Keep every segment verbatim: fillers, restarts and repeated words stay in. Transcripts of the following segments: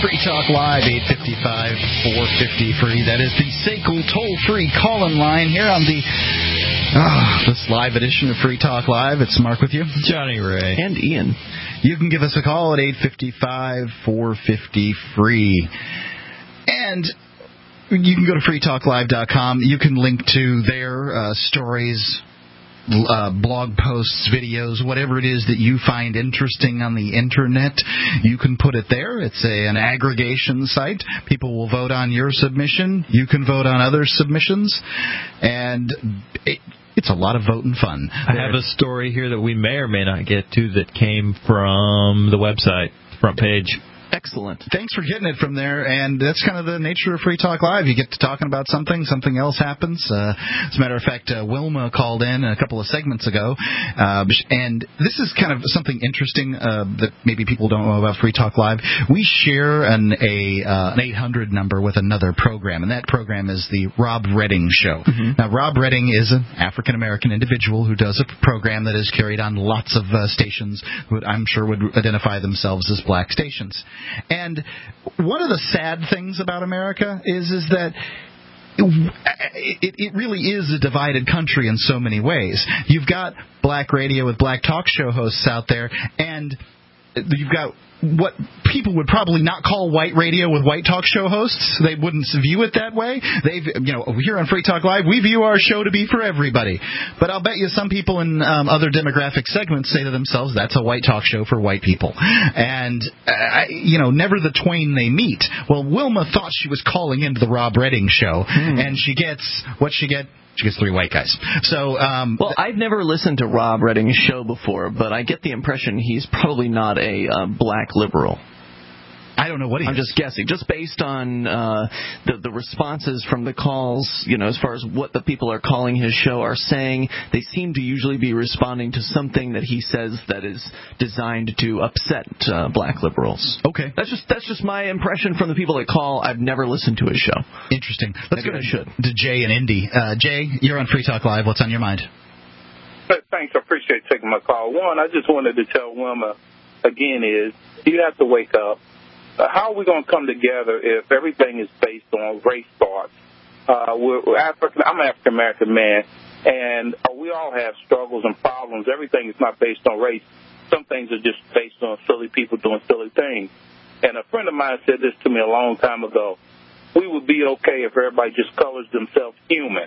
Free Talk Live, eight five five, four five zero, free. That is the S A C L toll-free call-in line here on the oh, this live edition of Free Talk Live. It's Mark with you. Johnny Ray. And Ian. You can give us a call at eight five five, four five zero, free. And you can go to free talk live dot com. You can link to their uh, stories, Uh, blog posts, videos, whatever it is that you find interesting on the Internet, you can put it there. It's a, an aggregation site. People will vote on your submission. You can vote on other submissions. And it, it's a lot of voting fun. I have a story here that we may or may not get to that came from the website, front page. Excellent. Thanks for getting it from there, and that's kind of the nature of Free Talk Live. You get to talking about something, something else happens. Uh, as a matter of fact, uh, Wilma called in a couple of segments ago, uh, and this is kind of something interesting uh, that maybe people don't know about Free Talk Live. We share an, a, uh, an eight hundred number with another program, and that program is the Rob Redding Show. Mm-hmm. Now, Rob Redding is an African-American individual who does a program that is carried on lots of uh, stations who I'm sure would identify themselves as black stations. And one of the sad things about America is is that it, it really is a divided country in so many ways. You've got black radio with black talk show hosts out there, and you've got what people would probably not call white radio with white talk show hosts. They wouldn't view it that way. They've, you know, here on Free Talk Live, we view our show to be for everybody. But I'll bet you some people in um, other demographic segments say to themselves, that's a white talk show for white people. And, uh, you know, never the twain they meet. Well, Wilma thought she was calling into the Rob Redding Show, hmm. and she gets what she get. She gets three white guys. So, um, well, I've never listened to Rob Redding's show before, but I get the impression he's probably not a uh, black liberal. I don't know what he I'm is. just guessing, just based on uh, the the responses from the calls. You know, as far as what the people are calling his show are saying, they seem to usually be responding to something that he says that is designed to upset uh, black liberals. Okay, that's just that's just my impression from the people that call. I've never listened to his show. Interesting. Let's Maybe go I should. to Jay and Indy. Uh, Jay, you're on Free Talk Live. What's on your mind? Thanks. I appreciate taking my call. One, I just wanted to tell Wilma again is you have to wake up. Uh, how are we going to come together if everything is based on race thoughts? Uh, we're, we're African. I'm an African American man, and uh, we all have struggles and problems. Everything is not based on race. Some things are just based on silly people doing silly things. And a friend of mine said this to me a long time ago. We would be okay if everybody just colors themselves human.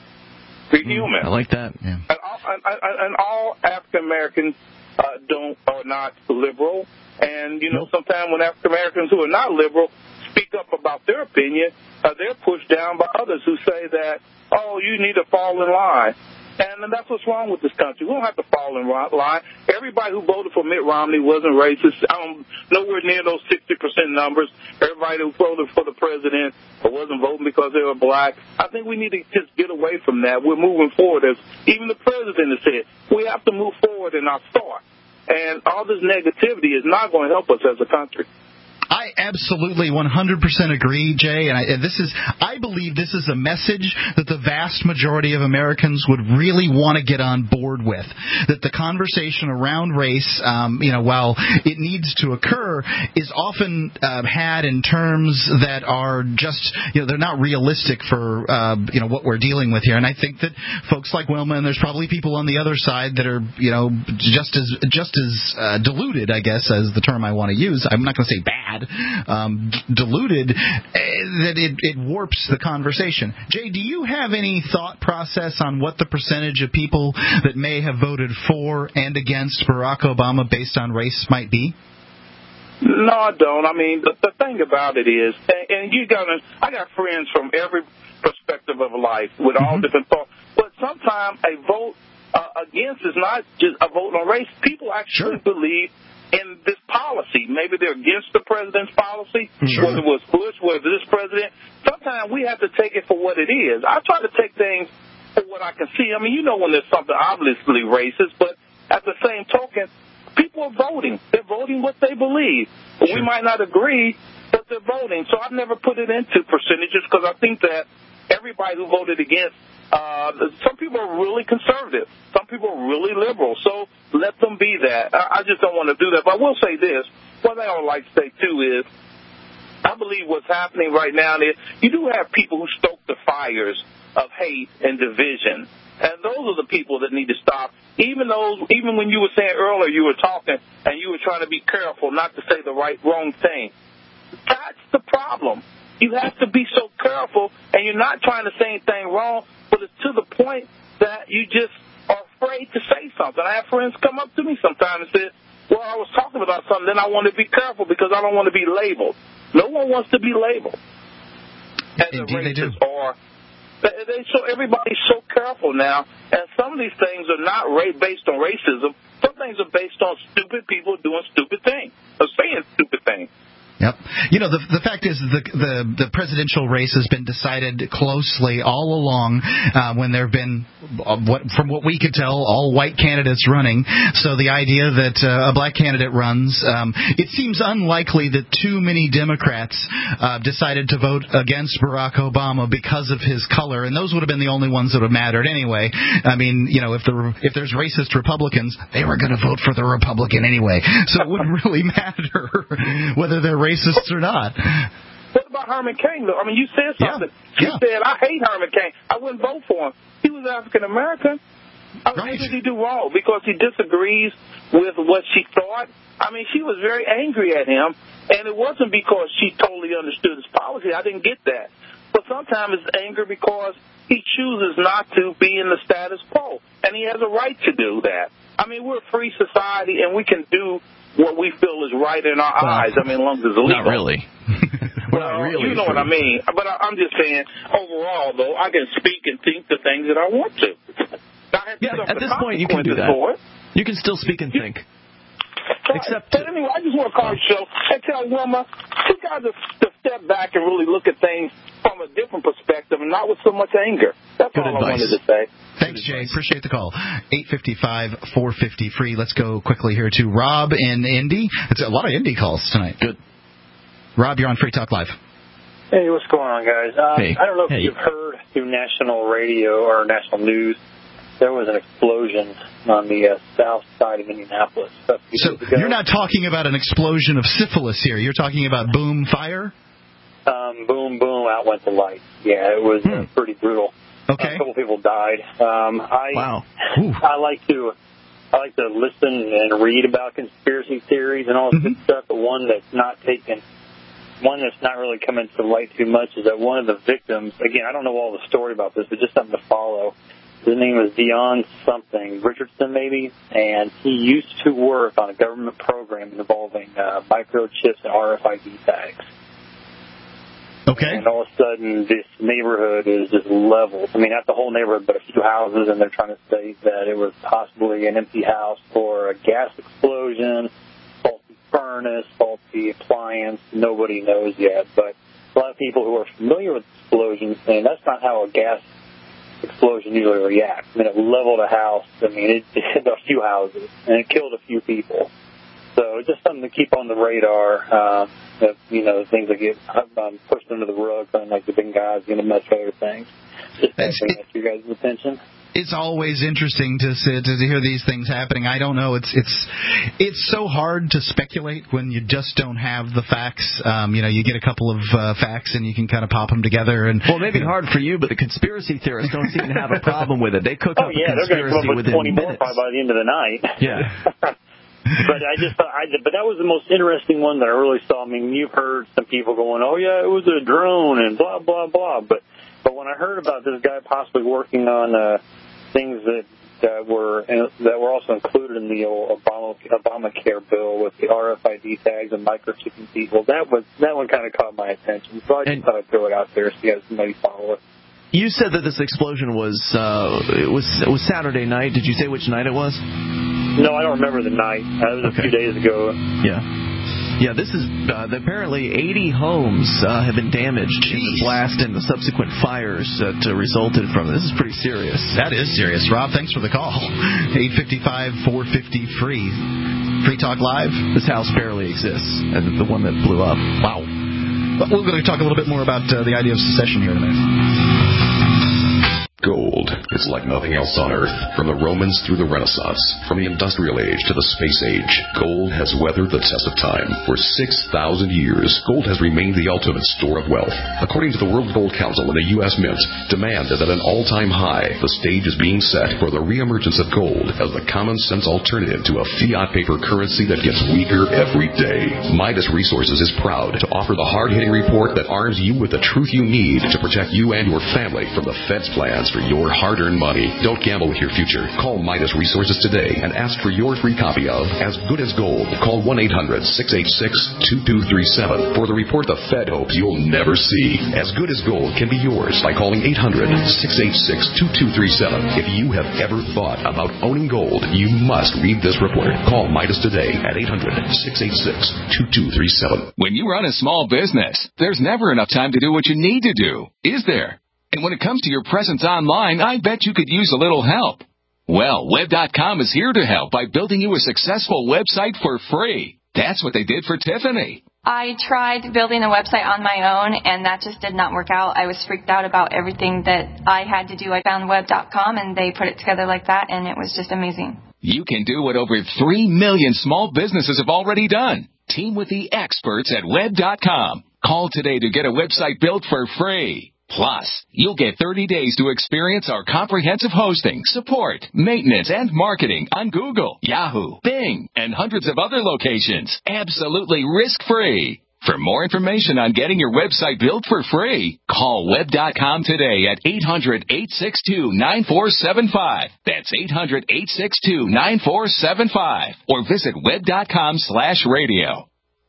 Be human. I like that. Yeah. And all, and, and all African Americans uh, don't are not liberal. And, you know, sometimes when African Americans who are not liberal speak up about their opinion, uh, they're pushed down by others who say that, oh, you need to fall in line. And that's what's wrong with this country. We don't have to fall in line. Everybody who voted for Mitt Romney wasn't racist. I'm nowhere near those sixty percent numbers. Everybody who voted for the president wasn't voting because they were black. I think we need to just get away from that. We're moving forward. As even the president has said, we have to move forward in our thought. And all this negativity is not going to help us as a country. I absolutely one hundred percent agree, Jay. And, I, and this is, I believe this is a message that the vast majority of Americans would really want to get on board with. That the conversation around race, um, you know, while it needs to occur, is often uh, had in terms that are just, you know, they're not realistic for, uh, you know, what we're dealing with here. And I think that folks like Wilma, and there's probably people on the other side that are, you know, just as just as uh, diluted, I guess, as the term I want to use. I'm not going to say bad. Um, diluted, uh, that it, it warps the conversation. Jay, do you have any thought process on what the percentage of people that may have voted for and against Barack Obama based on race might be? No, I don't. I mean, the, the thing about it is, and, and you got, I got friends from every perspective of life with all mm-hmm. different thoughts. But sometimes a vote uh, against is not just a vote on race. People actually sure. believe in this policy. Maybe they're against the president's policy, sure. whether it was Bush, whether this president. Sometimes we have to take it for what it is. I try to take things for what I can see. I mean, you know when there's something obviously racist, but at the same token, people are voting. They're voting what they believe. Sure. We might not agree, but they're voting. So I've never put it into percentages because I think that everybody who voted against, uh, some people are really conservative. Some people are really liberal. So let them be that. I, I just don't want to do that. But I will say this. One thing I would like to say, too, is I believe what's happening right now is you do have people who stoke the fires of hate and division. And those are the people that need to stop. Even those, even when you were saying earlier, you were talking and you were trying to be careful not to say the right, wrong thing. That's the problem. You have to be so careful, and you're not trying to say anything wrong, but it's to the point that you just are afraid to say something. I have friends come up to me sometimes and say, well, I was talking about something, then I want to be careful because I don't want to be labeled. No one wants to be labeled. As Indeed they do. Or they, they, so everybody's so careful now, and some of these things are not ra- based on racism. Some things are based on stupid people doing stupid things, or saying stupid things. Yep. You know, the the fact is the the, the presidential race has been decided closely all along uh, when there have been, uh, what, from what we could tell, all white candidates running. So the idea that uh, a black candidate runs, um, it seems unlikely that too many Democrats uh, decided to vote against Barack Obama because of his color, and those would have been the only ones that would have mattered anyway. I mean, you know, if the if there's racist Republicans, they were going to vote for the Republican anyway. So it wouldn't really matter whether they're racists or not. What about Herman Cain, though? I mean, you said something. Yeah. You Yeah. said, I hate Herman Cain. I wouldn't vote for him. He was African-American. I mean, Right. What did he do wrong? Because he disagrees with what she thought? I mean, she was very angry at him, and it wasn't because she totally understood his policy. I didn't get that. But sometimes it's anger because he chooses not to be in the status quo, and he has a right to do that. I mean, we're a free society, and we can do what we feel is right in our well, eyes. I mean, as long as it's legal. Not really. Well, not really you know free. what I mean. But I, I'm just saying, overall, though, I can speak and think the things that I want to. I have to Yeah, suffer at this point, you can do consequences that. for it. You can still speak and think. Right. Except- But anyway, I just want to call the show and tell Wilma, she got to, to step back and really look at things from a different perspective and not with so much anger. That's Good all advice. I wanted to say. Thanks, Jay. Appreciate the call. eight five five, four five zero, free. Let's go quickly here to Rob in Indy. It's a lot of Indy calls tonight. Good. Rob, you're on Free Talk Live. Hey, what's going on, guys? Um, Hey. I don't know if Hey. you've heard through national radio or national news, there was an explosion on the uh, south side of Indianapolis. a few So days ago. you're not talking about an explosion of syphilis here. You're talking about boom fire? Um, boom, boom, out went the light. Yeah, it was uh, Hmm. pretty brutal. Okay. A couple people died. Um, I Wow. Ooh. I like to I like to listen and read about conspiracy theories and all this Mhm. good stuff. But one that's not taken, one that's not really coming to light too much is that one of the victims. Again, I don't know all the story about this, but just something to follow. His name was Dion something Richardson, maybe, and he used to work on a government program involving uh, microchips and R F I D tags. Okay. And all of a sudden, this neighborhood is just leveled. I mean, not the whole neighborhood, but a few houses, and they're trying to say that it was possibly an empty house for a gas explosion, faulty furnace, faulty appliance. Nobody knows yet, but a lot of people who are familiar with explosions saying that's not how a gas explosion usually reacts. I mean, it leveled a house. I mean, it hit a few houses, and it killed a few people. So just something to keep on the radar. Uh, that, you know, things that get um, pushed under the rug, like the Benghazi and a bunch of other things. Just That's- bring that to you guys' attention. It's always interesting to, to to hear these things happening. I don't know. It's it's it's so hard to speculate when you just don't have the facts. Um, you know, you get a couple of uh, facts and you can kind of pop them together. And Well, it may be hard for you, but the conspiracy theorists don't seem to have a problem with it. They cook Oh, up yeah, a they're going to conspiracy come up with within twenty more minutes. probably by the end of the night. Yeah. But I just thought, I, but that was the most interesting one that I really saw. I mean, you've heard some people going, "Oh yeah, it was a drone," and blah blah blah. But but when I heard about this guy possibly working on uh, things that that were that were also included in the old Obama Obamacare bill with the R F I D tags and microchipping people, that was that one kind of caught my attention. So I just And- thought I'd throw it out there so you guys can maybe follow it. You said that this explosion was uh, it was it was Saturday night. Did you say which night it was? No, I don't remember the night. That was a Okay. few days ago. Yeah. Yeah, this is uh, apparently eighty homes uh, have been damaged in the Jeez. blast and the subsequent fires that uh, resulted from it. This is pretty serious. that is serious. Rob, thanks for the call. eight five five, four five zero, free. Free Talk Live. This house barely exists, and the one that blew up. Wow. But we're going to talk a little bit more about uh, the idea of secession here in a minute. Gold is like nothing else on Earth. From the Romans through the Renaissance, from the Industrial Age to the Space Age, gold has weathered the test of time. For six thousand years, gold has remained the ultimate store of wealth. According to the World Gold Council and the U S Mint, demand is at an all-time high. The stage is being set for the reemergence of gold as the common-sense alternative to a fiat paper currency that gets weaker every day. Midas Resources is proud to offer the hard-hitting report that arms you with the truth you need to protect you and your family from the Fed's plans for your hard-earned money. Don't gamble with your future. Call Midas Resources today and ask for your free copy of As Good as Gold. Call one eight hundred six eight six two two three seven for the report the Fed hopes you'll never see. As Good as Gold can be yours by calling eight hundred six eight six two two three seven. If you have ever thought about owning gold, you must read this report. Call Midas today at eight hundred six eight six two two three seven. When you run a small business, there's never enough time to do what you need to do, is there? And when it comes to your presence online, I bet you could use a little help. Well, Web dot com is here to help by building you a successful website for free. That's what they did for Tiffany. I tried building a website on my own, and that just did not work out. I was freaked out about everything that I had to do. I found Web dot com, and they put it together like that, and it was just amazing. You can do what over three million small businesses have already done. Team with the experts at Web dot com. Call today to get a website built for free. Plus, you'll get thirty days to experience our comprehensive hosting, support, maintenance, and marketing on Google, Yahoo, Bing, and hundreds of other locations. Absolutely risk-free. For more information on getting your website built for free, call Web dot com today at eight hundred eight six two nine four seven five. That's eight hundred eight six two nine four seven five. Or visit web dot com slash radio.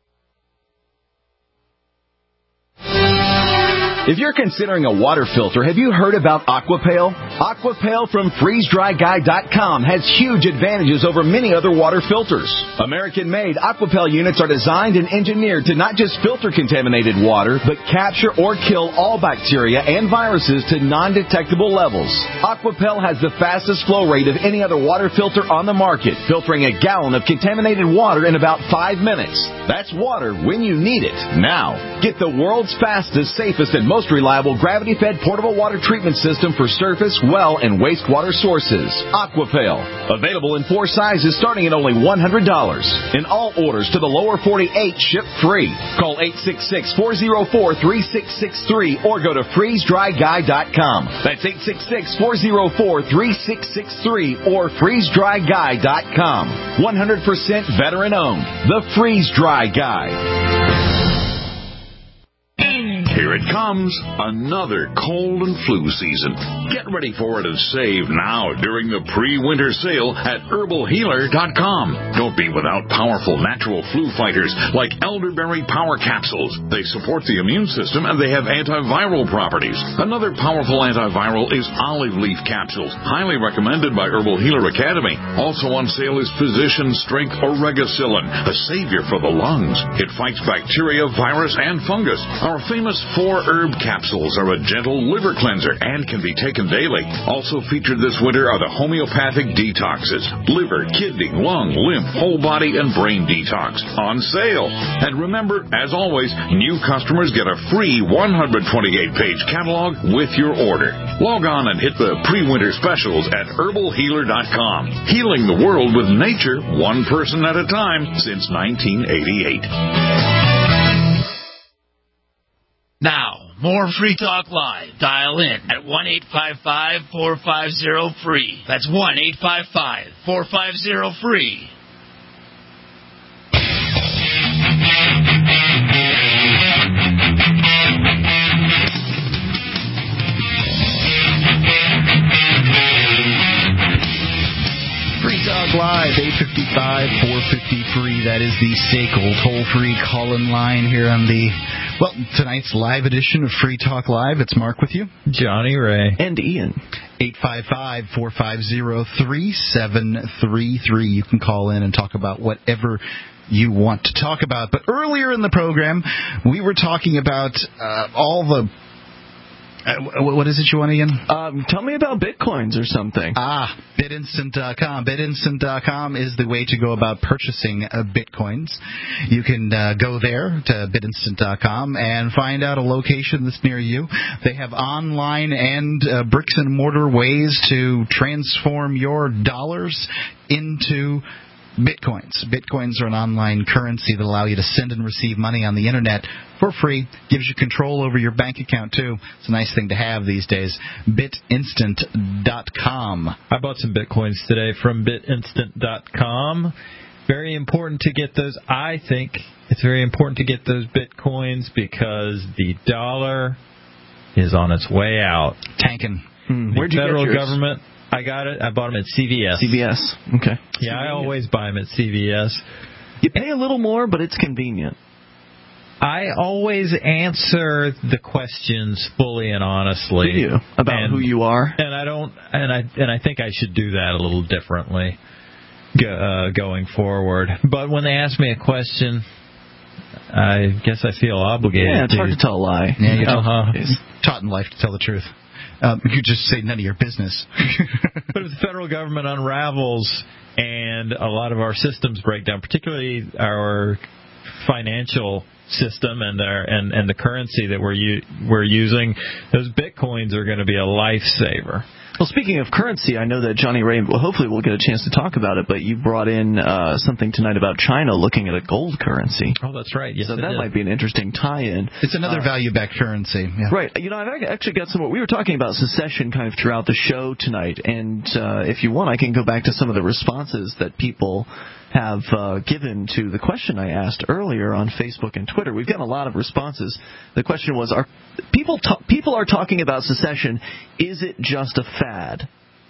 If you're considering a water filter, have you heard about Aquapail? Aquapail from freeze dry guy dot com has huge advantages over many other water filters. American-made Aquapail units are designed and engineered to not just filter contaminated water, but capture or kill all bacteria and viruses to non-detectable levels. Aquapail has the fastest flow rate of any other water filter on the market, filtering a gallon of contaminated water in about five minutes. That's water when you need it, now. Get the world's fastest, safest, and most reliable gravity-fed portable water treatment system for surface, well, and wastewater sources. Aquapail. Available in four sizes starting at only one hundred dollars. And all orders to the lower forty-eight ship free. Call eight six six, four zero four, three six six three or go to freeze dry guy dot com. That's eight six six, four zero four, three six six three or freeze dry guy dot com. one hundred percent veteran-owned. The Freeze Dry Guy. Here it comes, another cold and flu season. Get ready for it and save now during the pre-winter sale at herbal healer dot com. Don't be without powerful natural flu fighters like elderberry power capsules. They support the immune system and they have antiviral properties. Another powerful antiviral is olive leaf capsules, highly recommended by Herbal Healer Academy. Also on sale is Physician Strength Oregacillin, a savior for the lungs. It fights bacteria, virus, and fungus. Our famous Four herb capsules are a gentle liver cleanser and can be taken daily. Also featured this winter are the homeopathic detoxes, liver, kidney, lung, lymph, whole body, and brain detox on sale. And remember, as always, new customers get a free one hundred twenty-eight page catalog with your order. Log on and hit the pre-winter specials at herbal healer dot com. Healing the world with nature, one person at a time since nineteen eighty-eight. Now, more Free Talk Live. Dial in at one eight five five, four five zero, free. That's one eight five five, four five zero, free. Free Talk Live, eight fifty-five, four fifty-three. That is the S A C L toll-free call-in line here on the, well, tonight's live edition of Free Talk Live. It's Mark with you. Johnny Ray. And Ian. eight five five, four five zero, three seven three three. You can call in and talk about whatever you want to talk about. But earlier in the program, we were talking about uh, all the Uh, what is it you want, Ian? Um, tell me about Bitcoins or something. Ah, Bitinstant dot com. Bitinstant dot com is the way to go about purchasing uh, Bitcoins. You can uh, go there to Bitinstant dot com and find out a location that's near you. They have online and uh, bricks and mortar ways to transform your dollars into Bitcoins. Bitcoins are an online currency that allow you to send and receive money on the internet for free. Gives you control over your bank account, too. It's a nice thing to have these days. Bitinstant dot com. I bought some Bitcoins today from Bitinstant dot com. Very important to get those. I think it's very important to get those Bitcoins because the dollar is on its way out. Tanking. Hmm. The Where'd you federal get yours? government... I got it. I bought them at C V S. C V S. Okay. Yeah, I always buy them at C V S. You pay a little more, but it's convenient. I always answer the questions fully and honestly. Do you? About and, who you are? And I don't. And I and I think I should do that a little differently go, uh, going forward. But when they ask me a question, I guess I feel obligated. Yeah, it's to, hard to tell a lie. Yeah, you're uh-huh. taught in life to tell the truth. Um, you could just say none of your business. But if the federal government unravels and a lot of our systems break down, particularly our financial system and our and, and the currency that we're u- we're using, those Bitcoins are going to be a lifesaver. Well, speaking of currency, I know that Johnny Ray, well, hopefully we'll get a chance to talk about it, but you brought in uh, something tonight about China looking at a gold currency. Oh, that's right. Yes, so it that is. might be an interesting tie-in. It's another uh, value-backed currency. Yeah. Right. You know, I've actually got some, we were talking about secession kind of throughout the show tonight, and uh, if you want, I can go back to some of the responses that people have uh, given to the question I asked earlier on Facebook and Twitter. We've gotten a lot of responses. The question was, are people ta- people are talking about secession, is it just a fad?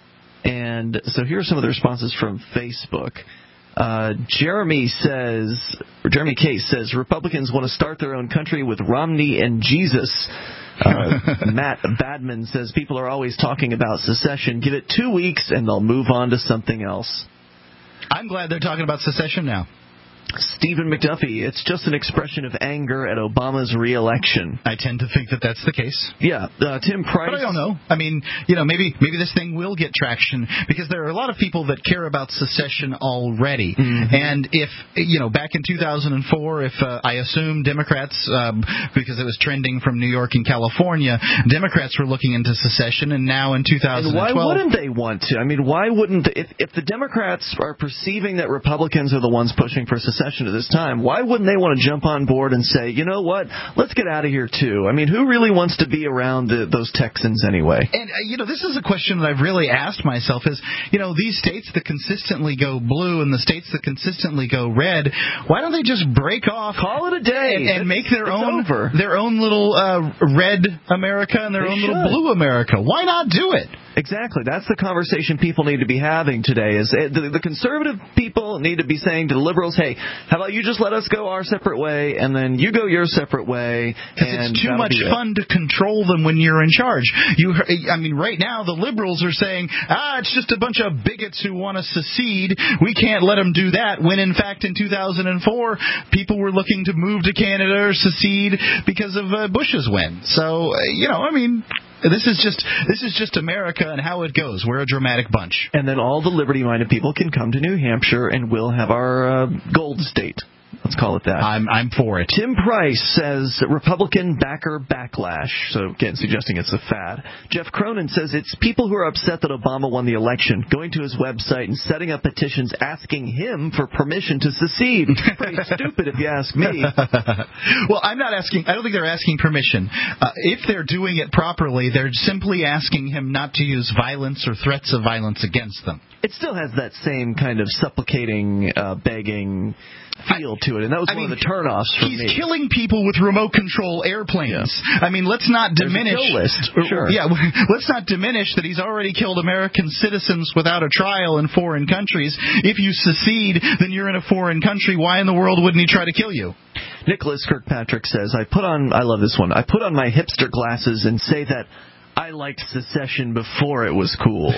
And so here are some of the responses from Facebook. Uh, Jeremy says, or Jeremy Case says, Republicans want to start their own country with Romney and Jesus. Uh, Matt Badman says, people are always talking about secession. Give it two weeks and they'll move on to something else. I'm glad they're talking about secession now. Stephen McDuffie, it's just an expression of anger at Obama's re-election. I tend to think that that's the case. Yeah. Uh, Tim Price. But I don't know. I mean, you know, maybe maybe this thing will get traction because there are a lot of people that care about secession already. Mm-hmm. And if, you know, back in two thousand four, if uh, I assume Democrats, um, because it was trending from New York and California, Democrats were looking into secession, and now in two thousand twelve... And why wouldn't they want to? I mean, why wouldn't... They, if, if the Democrats are perceiving that Republicans are the ones pushing for secession at this time, why wouldn't they want to jump on board and say, you know what, let's get out of here too? I mean, who really wants to be around the, those Texans anyway? And, uh, you know, this is a question that I've really asked myself is, you know, these states that consistently go blue and the states that consistently go red, why don't they just break off, call it a day, and, and make their it's own over. their own little uh, red America and their they own should. little blue America? Why not do it? Exactly. That's the conversation people need to be having today. Is the, the conservative people need to be saying to the liberals, hey, how about you just let us go our separate way, and then you go your separate way. Because it's too much fun to control them when you're in charge. You, I mean, right now the liberals are saying, ah, it's just a bunch of bigots who want to secede. We can't let them do that. When in fact in two thousand four, people were looking to move to Canada or secede because of uh, Bush's win. So, uh, you know, I mean. This is just this is just America and how it goes. We're a dramatic bunch. And then all the liberty-minded people can come to New Hampshire and we'll have our uh, gold state. Let's call it that. I'm I'm for it. Tim Price says Republican backer backlash. So, again, suggesting it's a fad. Jeff Cronin says it's people who are upset that Obama won the election, going to his website and setting up petitions asking him for permission to secede. Pretty stupid if you ask me. Well, I'm not asking. I don't think they're asking permission. Uh, if they're doing it properly, they're simply asking him not to use violence or threats of violence against them. It still has that same kind of supplicating, uh, begging feel to it, and that was I one mean, of the turnoffs for he's me. He's killing people with remote control airplanes. Yeah. I mean, let's not diminish. There's a kill list. Sure. Yeah, let's not diminish that he's already killed American citizens without a trial in foreign countries. If you secede, then you're in a foreign country. Why in the world wouldn't he try to kill you? Nicholas Kirkpatrick says, "I put on. I love this one. I put on my hipster glasses and say that I liked secession before it was cool."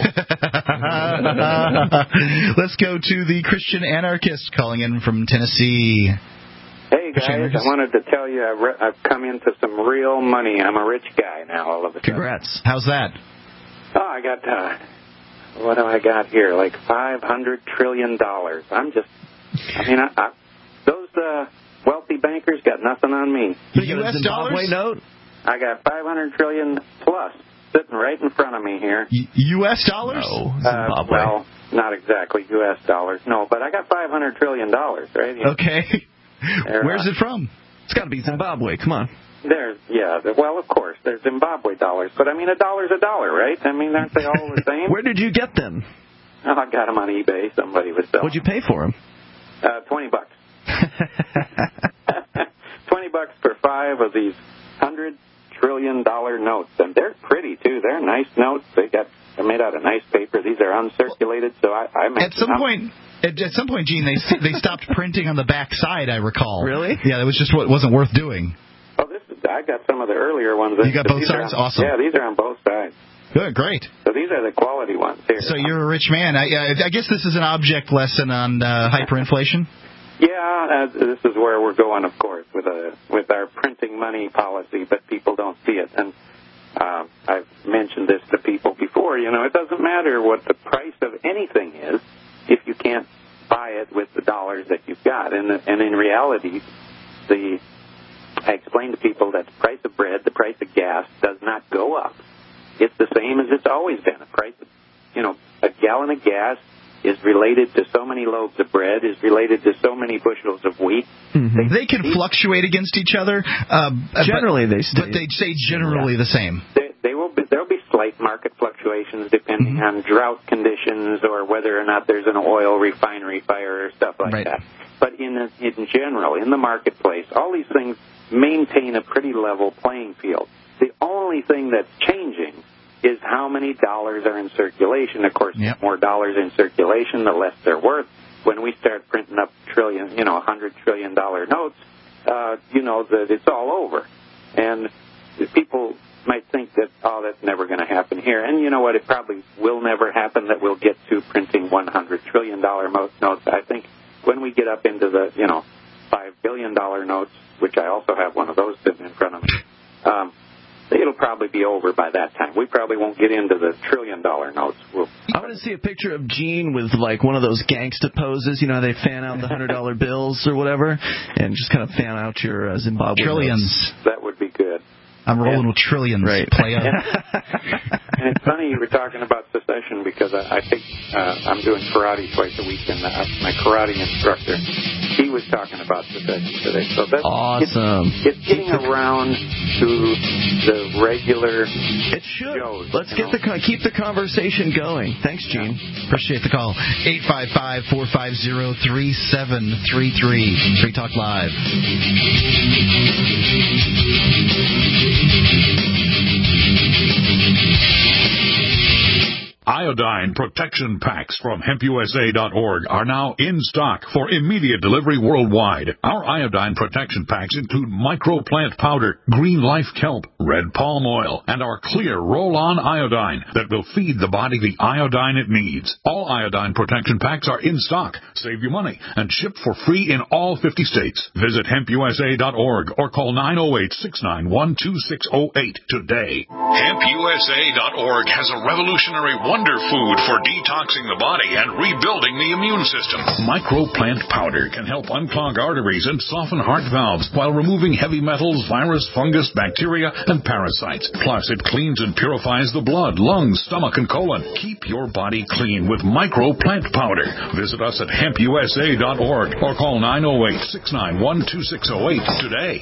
Let's go to the Christian anarchist calling in from Tennessee. Hey guys. I wanted to tell you I've, re- I've come into some real money. I'm a rich guy now all of a sudden. Congrats. How's that? Oh, I got, uh, what do I got here? Like five hundred trillion dollars. I'm just, I mean, I, I, those uh, wealthy bankers got nothing on me. The U S dollars? Note? I got five hundred trillion plus sitting right in front of me here. Y- U S dollars? No, Uh, well, not exactly U S dollars. No, but I got five hundred trillion dollars, right? Yeah. Okay. There, Where's uh, it from? It's got to be Zimbabwe. Come on. There's, yeah, there, well, of course, there's Zimbabwe dollars. But, I mean, a dollar's a dollar, right? I mean, aren't they all the same? Where did you get them? Oh, I got them on eBay. Somebody was selling. What'd you pay for them? Uh, twenty bucks. twenty bucks for five of these hundred trillion dollar notes. And they're pretty, too. They're nice notes. They got, they're made out of nice paper. These are uncirculated, so I, I At some I'm, point... At, at some point, Gene, they they stopped printing on the back side, I recall. Really? Yeah, that was just what wasn't worth doing. Oh, this is, I got some of the earlier ones. You got both These sides? are, Awesome. Yeah, these are on both sides. Good, great. So these are the quality ones here. So you're a rich man. I, I guess this is an object lesson on uh, hyperinflation? Yeah, uh, this is where we're going, of course, with a with our printing money policy, but people don't see it. And uh, I've mentioned this to people before. You know, it doesn't matter what the price of anything is if you can't buy it with the dollars that you've got. And, and in reality, the I explain to people that the price of bread, the price of gas does not go up. It's the same as it's always been. A price of, you know, a gallon of gas is related to so many loaves of bread, is related to so many bushels of wheat. Mm-hmm. They, they can fluctuate against each other. Uh, generally, but, they stay. But they stay generally yeah. the same. They, they will be, there'll be slight market fluctuations depending mm-hmm. on drought conditions or whether or not there's an oil refinery fire or stuff like right. that. But in in general, in the marketplace, all these things maintain a pretty level playing field. The only thing that's changing is how many dollars are in circulation. Of course, yep. the more dollars in circulation, the less they're worth. When we start printing up trillion, you know, one hundred trillion dollar notes, uh, you know that it's all over. And people might think that, oh, that's never going to happen here. And you know what? It probably will never happen that we'll get to printing one hundred trillion dollar notes. I think when we get up into the, you know, five billion dollar notes, which I also have one of those sitting in front of me, um, it'll probably be over by that time. We probably won't get into the trillion-dollar notes. We'll... I want to see a picture of Gene with, like, one of those gangsta poses. You know, they fan out the one hundred dollar bills or whatever, and just kind of fan out your uh, Zimbabwe Trillions. notes. That would be good. I'm rolling and, with trillions. Right. Play up. And it's funny you were talking about secession because I, I think uh, I'm doing karate twice a week, and uh, my karate instructor, he was talking about secession today. So that's awesome. It's, it's getting around to the regular It should. shows. Let's get know? the keep the conversation going. Thanks, Gene. Yeah. Appreciate the call. eight five five, four five zero, three seven three three. Free Talk Live. Iodine protection packs from hemp U S A dot org are now in stock for immediate delivery worldwide. Our iodine protection packs include microplant powder, green life kelp, red palm oil, and our clear roll-on iodine that will feed the body the iodine it needs. All iodine protection packs are in stock. Save you money and ship for free in all fifty states. Visit hemp U S A dot org or call nine oh eight, six nine one, two six oh eight today. hemp U S A dot org has a revolutionary wonder food for detoxing the body and rebuilding the immune system. Microplant powder can help unclog arteries and soften heart valves while removing heavy metals, virus, fungus, bacteria, and parasites. Plus, it cleans and purifies the blood, lungs, stomach, and colon. Keep your body clean with Microplant powder. Visit us at hemp U S A dot org or call nine oh eight, six nine one, two six oh eight today.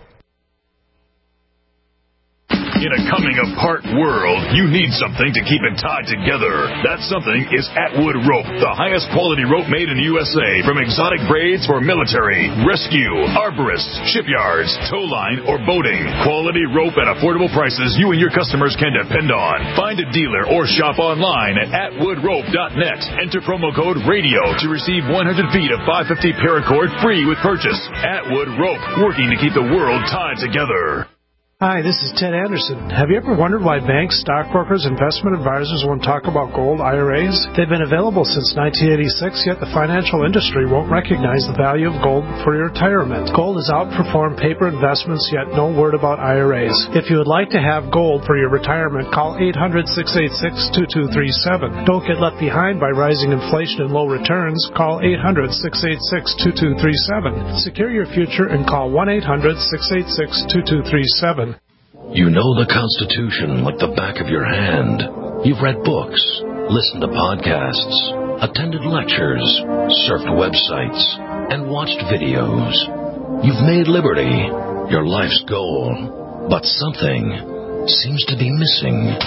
In a coming-apart world, you need something to keep it tied together. That something is Atwood Rope, the highest quality rope made in the U S A, from exotic braids for military, rescue, arborists, shipyards, tow line, or boating. Quality rope at affordable prices you and your customers can depend on. Find a dealer or shop online at atwood rope dot net. Enter promo code RADIO to receive one hundred feet of five fifty paracord free with purchase. Atwood Rope, working to keep the world tied together. Hi, this is Ted Anderson. Have you ever wondered why banks, stockbrokers, investment advisors won't talk about gold I R As? They've been available since nineteen eighty-six, yet the financial industry won't recognize the value of gold for your retirement. Gold has outperformed paper investments, yet no word about I R As. If you would like to have gold for your retirement, call eight hundred, six eight six, two two three seven. Don't get left behind by rising inflation and low returns. Call eight hundred, six eight six, two two three seven. Secure your future and call one eight hundred, six eight six, two two three seven. You know the Constitution like the back of your hand. You've read books, listened to podcasts, attended lectures, surfed websites, and watched videos. You've made liberty your life's goal, but something seems to be missing.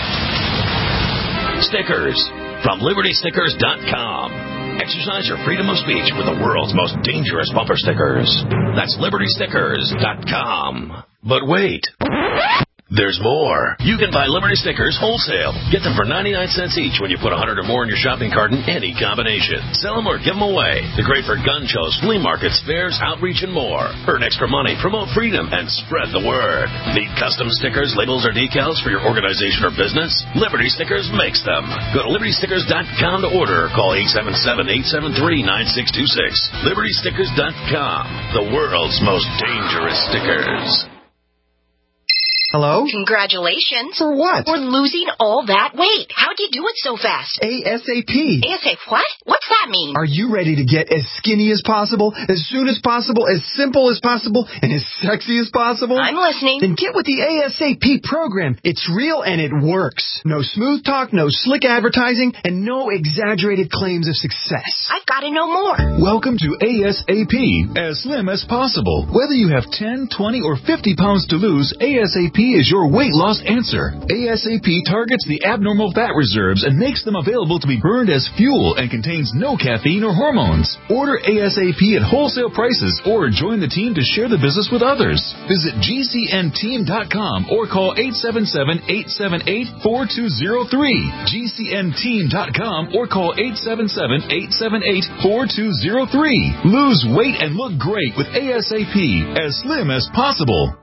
Stickers from Liberty Stickers dot com. Exercise your freedom of speech with the world's most dangerous bumper stickers. That's Liberty Stickers dot com. But wait, there's more. You can buy Liberty Stickers wholesale. Get them for ninety-nine cents each when you put one hundred or more in your shopping cart in any combination. Sell them or give them away. They're great for gun shows, flea markets, fairs, outreach, and more. Earn extra money, promote freedom, and spread the word. Need custom stickers, labels, or decals for your organization or business? Liberty Stickers makes them. Go to Liberty Stickers dot com to order. Call eight seven seven, eight seven three, nine six two six. Liberty Stickers dot com. The world's most dangerous stickers. Hello? Congratulations. For what? For losing all that weight. How'd you do it so fast? ASAP. ASAP what? What's that mean? Are you ready to get as skinny as possible, as soon as possible, as simple as possible, and as sexy as possible? I'm listening. Then get with the ASAP program. It's real and it works. No smooth talk, no slick advertising, and no exaggerated claims of success. I've got to know more. Welcome to ASAP, as slim as possible. Whether you have ten, twenty, or fifty pounds to lose, ASAP is your weight loss answer. ASAP targets the abnormal fat reserves and makes them available to be burned as fuel and contains no caffeine or hormones. Order ASAP at wholesale prices or join the team to share the business with others. Visit G C N team dot com or call eight seven seven, eight seven eight, four two zero three. G C N team dot com or call eight seven seven, eight seven eight, four two zero three. Lose weight and look great with ASAP, as slim as possible.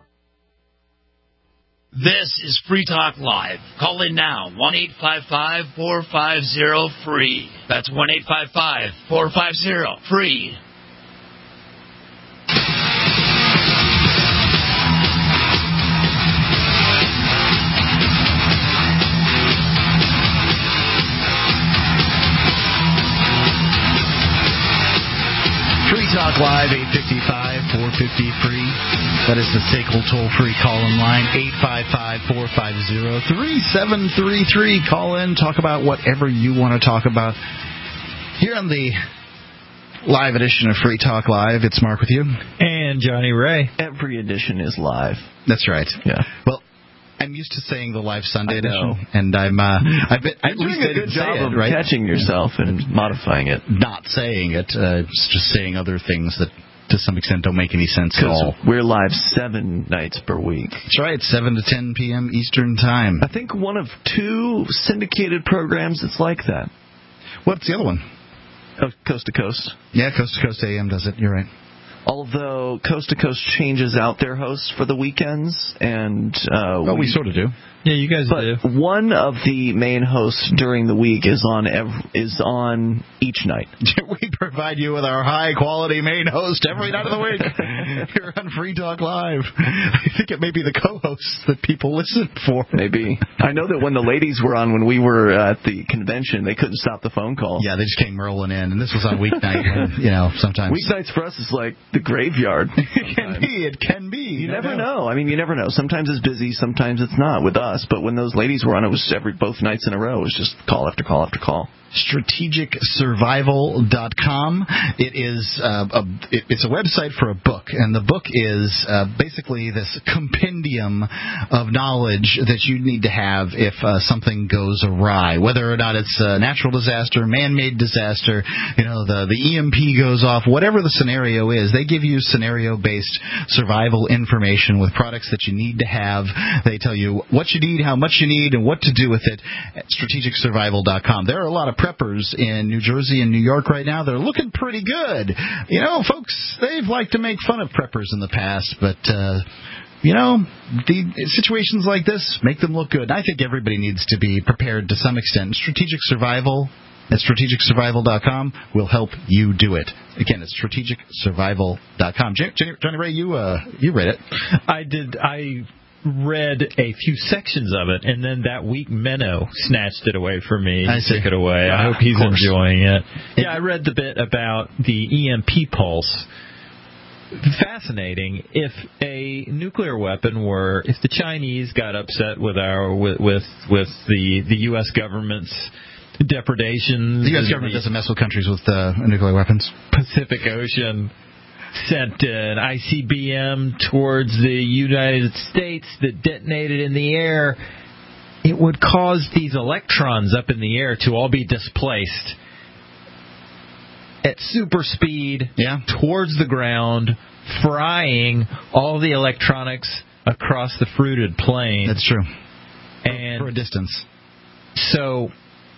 This is Free Talk Live. Call in now, one eight five five, four five zero, free. That's one eight five five, four five zero, free. Free Talk Live, eight five five, four five zero, free. That is the S A C L toll-free call-in line, eight five five, four five zero, three seven three three. Call in, talk about whatever you want to talk about. Here on the live edition of Free Talk Live, it's Mark with you. And Johnny Ray. Every edition is live. That's right. Yeah. Well, I'm used to saying the live Sunday I know. edition, and I'm uh, I've been You're at doing least a I good didn't job say of it, right? catching yourself and modifying it. Not saying it, uh, it's just saying other things that to some extent don't make any sense at all. We're live seven nights per week. That's right, seven to ten p.m. Eastern Time. I think one of two syndicated programs that's like that. What's the other one? Oh, Coast to Coast. Yeah, Coast to Coast A M does it. You're right. Although Coast to Coast changes out their hosts for the weekends, and uh, well, we, we sort of do. Yeah, you guys but do. One of the main hosts during the week is on ev- is on each night. We provide you with our high quality main host every night of the week here on Free Talk Live. I think it may be the co-hosts that people listen for. Maybe. I know that when the ladies were on when we were at the convention, they couldn't stop the phone call. Yeah, they just came rolling in, and this was on weeknight. When, you know, sometimes weeknights for us is like the graveyard. It can be. It can be. You never know. I mean, you never know. Sometimes it's busy, sometimes it's not with us. But when those ladies were on, it was every both nights in a row. It was just call after call after call. strategic survival dot com. It is uh, a, it, it's a website for a book, and the book is uh, basically this compendium of knowledge that you need to have if uh, something goes awry, whether or not it's a natural disaster, man-made disaster, you know, the the E M P goes off, whatever the scenario is. They give you scenario-based survival information with products that you need to have. They tell you what you need, how much you need, and what to do with it at strategic survival dot com. There are a lot of preppers in New Jersey and New York right now. They're looking pretty good. You know, folks, they've liked to make fun of preppers in the past, but uh, you know, the situations like this, make them look good. I think everybody needs to be prepared to some extent. Strategic Survival at strategic survival dot com will help you do it. Again, it's strategic survival dot com. Johnny, Johnny Ray, you uh, you read it. I did. I read a few sections of it, and then that week Menno snatched it away from me. I see. Took it away. I Uh, hope he's of course. enjoying it. Yeah, I read the bit about the E M P pulse. Fascinating. If a nuclear weapon were, if the Chinese got upset with our with with, with the the U S government's depredations, The U S government doesn't mess with countries with uh, nuclear weapons. Pacific Ocean sent an I C B M towards the United States that detonated in the air, it would cause these electrons up in the air to all be displaced at super speed yeah. towards the ground, frying all the electronics across the fruited plain. That's true. And for a distance. So...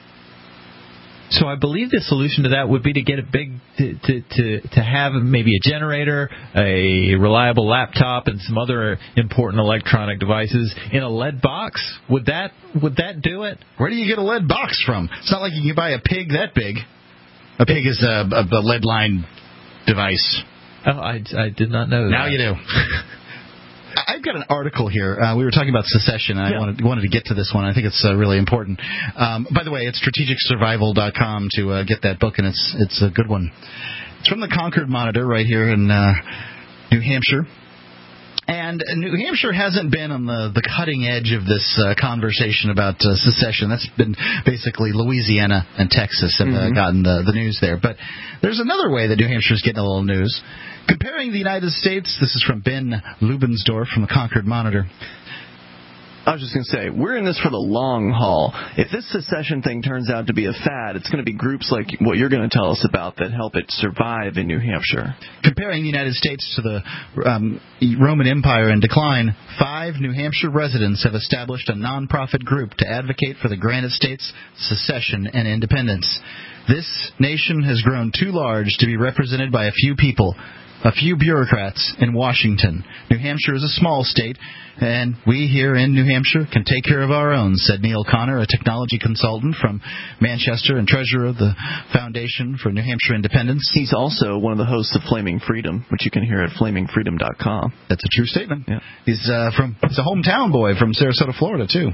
So I believe the solution to that would be to get a big, to, to, to, to have maybe a generator, a reliable laptop, and some other important electronic devices in a lead box. Would that would that do it? Where do you get a lead box from? It's not like you can buy a pig that big. A pig is a, a, a lead line device. Oh, I, I did not know that. Now you do. I've got an article here. Uh, we were talking about secession, and yeah. I wanted, wanted to get to this one. I think it's uh, really important. Um, by the way, it's strategic survival dot com to uh, get that book, and it's it's a good one. It's from the Concord Monitor right here in uh, New Hampshire. And New Hampshire hasn't been on the, the cutting edge of this uh, conversation about uh, secession. That's been basically Louisiana and Texas have uh, Mm-hmm. gotten the, the news there. But there's another way that New Hampshire's getting a little news. Comparing the United States, this is from Ben Lubensdorf from the Concord Monitor. I was just going to say, we're in this for the long haul. If this secession thing turns out to be a fad, it's going to be groups like what you're going to tell us about that help it survive in New Hampshire. Comparing the United States to the um, Roman Empire in decline, five New Hampshire residents have established a nonprofit group to advocate for the Granite States' secession and independence. This nation has grown too large to be represented by a few people, a few bureaucrats in Washington. New Hampshire is a small state, and we here in New Hampshire can take care of our own, said Neil Connor, a technology consultant from Manchester and treasurer of the Foundation for New Hampshire Independence. He's also one of the hosts of Flaming Freedom, which you can hear at flaming freedom dot com. That's a true statement. Yeah. He's uh, from he's a hometown boy from Sarasota, Florida, too.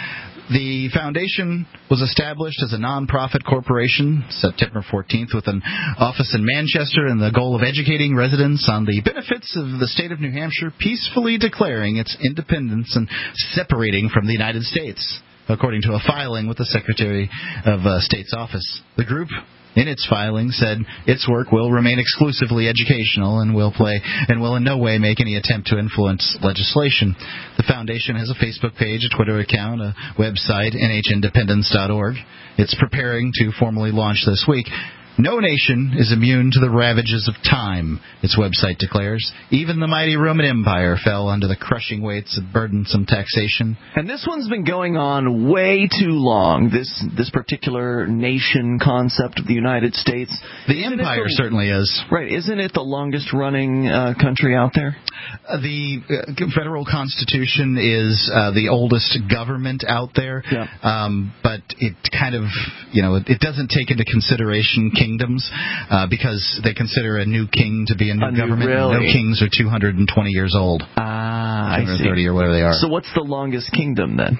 The foundation was established as a non-profit corporation September fourteenth with an office in Manchester and the goal of educating residents on the benefits of the state of New Hampshire peacefully declaring its independence and separating from the United States, according to a filing with the Secretary of uh, State's office. The group, in its filing, said its work will remain exclusively educational and will play and will in no way make any attempt to influence legislation. The foundation has a Facebook page, a Twitter account, a website, N H independence dot org. It's preparing to formally launch this week. No nation is immune to the ravages of time, its website declares. Even the mighty Roman Empire fell under the crushing weights of burdensome taxation. And this one's been going on way too long, this this particular nation concept of the United States. The Isn't empire the, certainly is. Right. Isn't it the longest-running uh, country out there? Uh, the uh, federal constitution is uh, the oldest government out there, yeah. um, but it kind of, you know, it, it doesn't take into consideration kingdoms uh, because they consider a new king to be a new a new, government. Really? No kings are two hundred twenty years old. Ah, I see. two hundred thirty or whatever they are. So what's the longest kingdom then?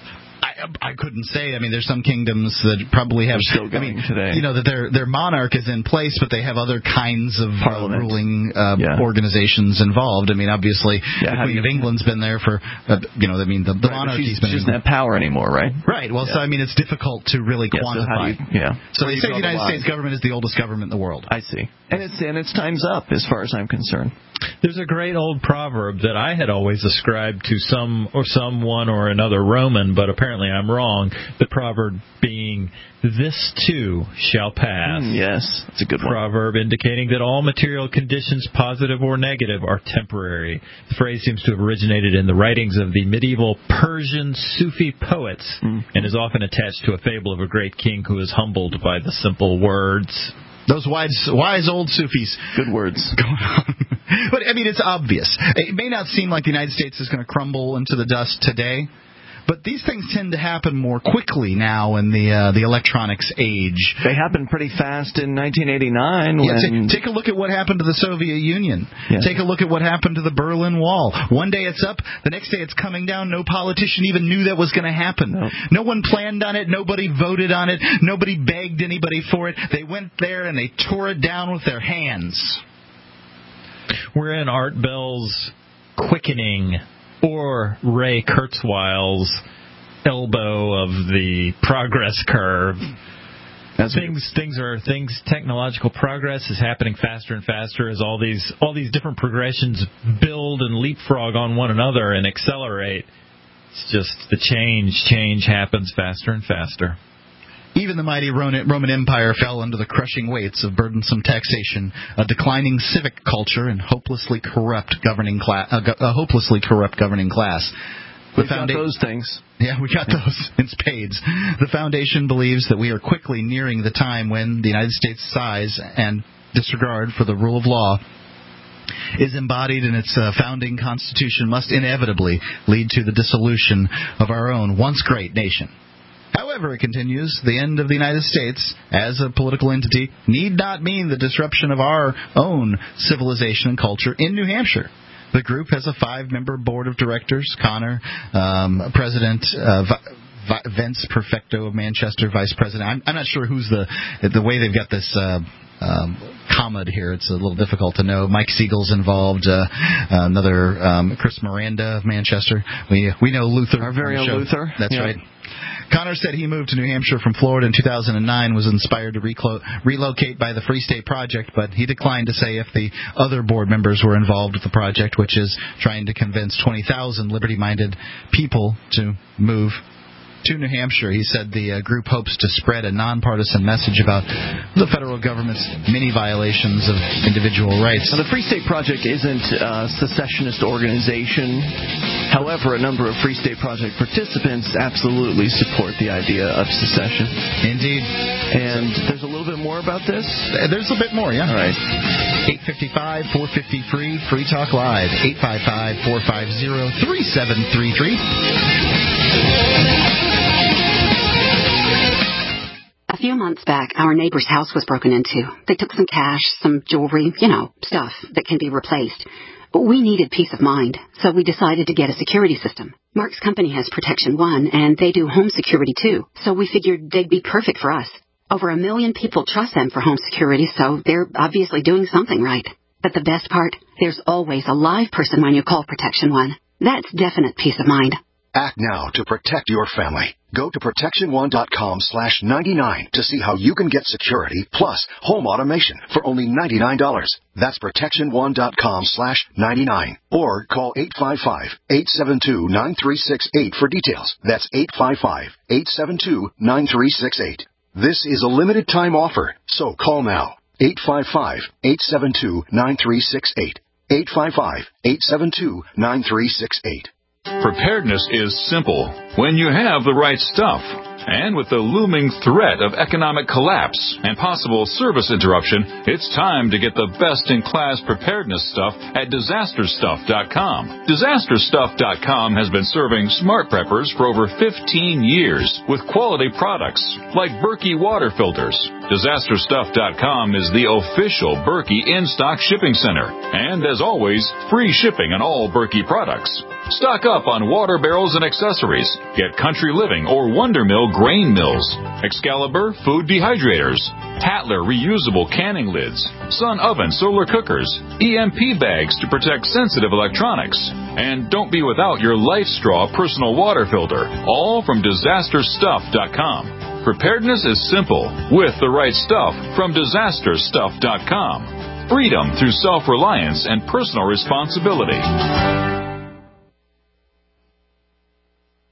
I, I couldn't say. I mean, there's some kingdoms that probably have. They're still going I mean, today. You know that their their monarch is in place, but they have other kinds of uh, ruling uh, yeah. organizations involved. I mean, obviously, yeah, the Queen you, of England's been there for. Uh, you know, I mean, the, the right, monarchy's she's, been. She doesn't have power anymore, right? Right. Well, yeah. so I mean, it's difficult to really yeah, quantify. So, you, yeah. so they say the United States government is the oldest government in the world. I see, and it's and its time's up as far as I'm concerned. There's a great old proverb that I had always ascribed to some or someone or another Roman, but apparently I'm wrong. The proverb being, "This too shall pass." Mm, yes, it's a good one. Proverb indicating that all material conditions, positive or negative, are temporary. The phrase seems to have originated in the writings of the medieval Persian Sufi poets mm. and is often attached to a fable of a great king who is humbled by the simple words, Those wise, wise old Sufis. Good words. Going on. But, I mean, it's obvious. It may not seem like the United States is going to crumble into the dust today, but these things tend to happen more quickly now in the uh, the electronics age. They happened pretty fast in nineteen eighty-nine. Yeah, when... t- take a look at what happened to the Soviet Union. Yeah. Take a look at what happened to the Berlin Wall. One day it's up, the next day it's coming down. No politician even knew that was going to happen. No. no one planned on it. Nobody voted on it. Nobody begged anybody for it. They went there and they tore it down with their hands. We're in Art Bell's quickening or Ray Kurzweil's elbow of the progress curve. As things, things are things. Technological progress is happening faster and faster as all these all these different progressions build and leapfrog on one another and accelerate. It's just the change, change happens faster and faster. Even the mighty Roman Empire fell under the crushing weights of burdensome taxation, a declining civic culture, and hopelessly corrupt governing class. Uh, go- a hopelessly corrupt governing class. We got those things. Yeah, we got those in spades. The Foundation believes that we are quickly nearing the time when the United States' size and disregard for the rule of law is embodied in its uh, founding constitution must inevitably lead to the dissolution of our own once great nation. However, it continues, the end of the United States as a political entity need not mean the disruption of our own civilization and culture in New Hampshire. The group has a five-member board of directors. Connor, um, president, uh, Vi- Vince Perfecto of Manchester, vice president. I'm, I'm not sure who's the the way they've got this uh, um, comma here. It's a little difficult to know. Mike Siegel's involved. Uh, another um, Chris Miranda of Manchester. We we know Luther. Our very own Luther. That's yeah. right. Connor said he moved to New Hampshire from Florida in two thousand nine, was inspired to reclo- relocate by the Free State Project, but he declined to say if the other board members were involved with the project, which is trying to convince twenty thousand liberty-minded people to move to New Hampshire. He said the uh, group hopes to spread a nonpartisan message about the federal government's many violations of individual rights. Now, the Free State Project isn't a secessionist organization. However, a number of Free State Project participants absolutely support the idea of secession. Indeed. And there's a little bit more about this? There's a bit more, yeah. All right. eight five five, four five zero, free, Free Talk Live. eight five five, four five zero, three seven three three. A few months back, our neighbor's house was broken into. They took some cash, some jewelry, you know, stuff that can be replaced. But we needed peace of mind, so we decided to get a security system. Mark's company has Protection One, and they do home security too, so we figured they'd be perfect for us. Over a million people trust them for home security, so they're obviously doing something right. But the best part? There's always a live person when you call Protection One. That's definite peace of mind. Act now to protect your family. Go to protection one dot com slash ninety-nine to see how you can get security plus home automation for only ninety-nine dollars. That's protection one dot com slash ninety-nine. Or call eight five five, eight seven two, nine three six eight for details. That's eight five five, eight seven two, nine three six eight. This is a limited time offer, so call now. eight five five, eight seven two, nine three six eight. eight five five, eight seven two, nine three six eight. Preparedness is simple when you have the right stuff. And with the looming threat of economic collapse and possible service interruption, it's time to get the best-in-class preparedness stuff at disaster stuff dot com. disaster stuff dot com has been serving smart preppers for over fifteen years with quality products like Berkey water filters. disaster stuff dot com is the official Berkey in-stock shipping center. And as always, free shipping on all Berkey products. Stock up on water barrels and accessories. Get Country Living or Wonder Mill grain mills, Excalibur food dehydrators, Tatler reusable canning lids, Sun oven solar cookers, E M P bags to protect sensitive electronics, and don't be without your Life Straw personal water filter, all from disaster stuff dot com. Preparedness is simple with the right stuff from disaster stuff dot com. Freedom through self-reliance and personal responsibility.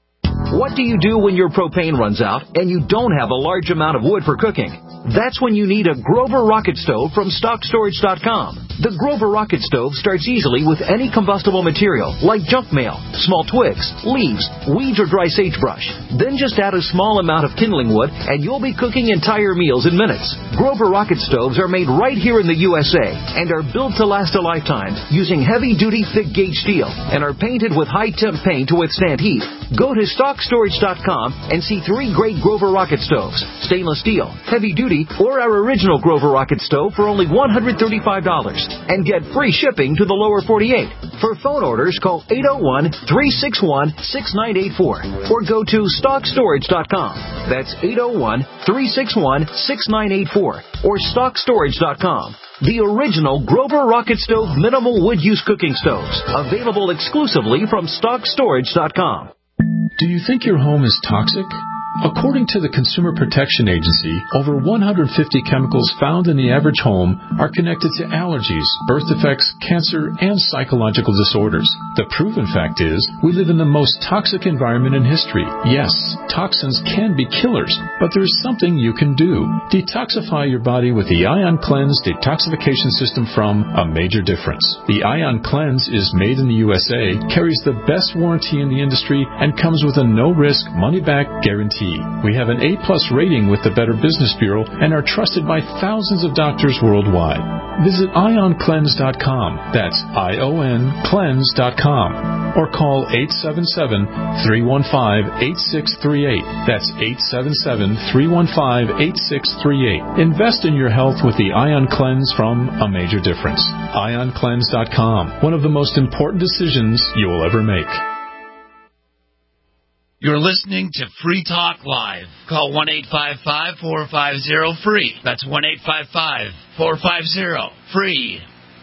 What do you do when your propane runs out and you don't have a large amount of wood for cooking? That's when you need a Grover Rocket Stove from stock storage dot com. The Grover Rocket Stove starts easily with any combustible material like junk mail, small twigs, leaves, weeds, or dry sagebrush. Then just add a small amount of kindling wood and you'll be cooking entire meals in minutes. Grover Rocket Stoves are made right here in the U S A and are built to last a lifetime using heavy-duty thick-gauge steel and are painted with high-temp paint to withstand heat. Go to stock storage dot com and see three great Grover Rocket Stoves, stainless steel, heavy-duty, or our original Grover Rocket Stove for only one hundred thirty-five dollars and get free shipping to the lower forty-eight. For phone orders, call eight oh one, three six one, six nine eight four or go to stock storage dot com. That's eight oh one, three six one, six nine eight four or stock storage dot com. The original Grover Rocket Stove minimal wood use cooking stoves, available exclusively from stock storage dot com. Do you think your home is toxic? According to the Consumer Protection Agency, over one hundred fifty chemicals found in the average home are connected to allergies, birth defects, cancer, and psychological disorders. The proven fact is, we live in the most toxic environment in history. Yes, toxins can be killers, but there's something you can do. Detoxify your body with the Ion Cleanse detoxification system from A Major Difference. The Ion Cleanse is made in the U S A, carries the best warranty in the industry, and comes with a no-risk, money-back guarantee. We have an A plus rating with the Better Business Bureau and are trusted by thousands of doctors worldwide. Visit ion cleanse dot com. That's I O N cleanse dot com. Or call eight seven seven, three one five, eight six three eight. That's eight seven seven, three one five, eight six three eight. Invest in your health with the Ion Cleanse from A Major Difference. ion cleanse dot com. One of the most important decisions you will ever make. You're listening to Free Talk Live. Call one eight five five, four five zero, free. That's one eight five five, four five zero, free.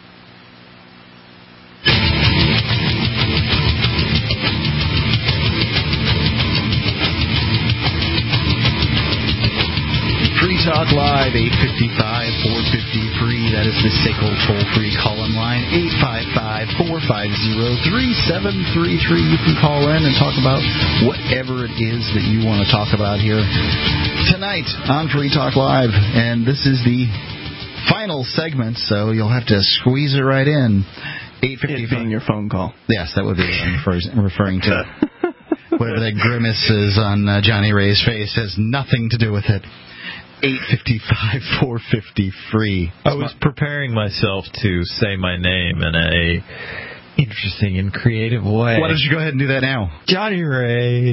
Free Talk Live, eight five five, four five zero, free. That is the S A C L toll-free call-in line, eight five five, four five zero, three seven three three. You can call in and talk about whatever it is that you want to talk about here tonight on Free Talk Live. And this is the final segment, so you'll have to squeeze it right in. eight fifty-five. It being your phone call. Yes, that would be what I'm referring to. Whatever that grimace is on uh, Johnny Ray's face has nothing to do with it. eight five five, four five zero, free. I was preparing myself to say my name in a interesting and creative way. Why don't you go ahead and do that now? Johnny Ray.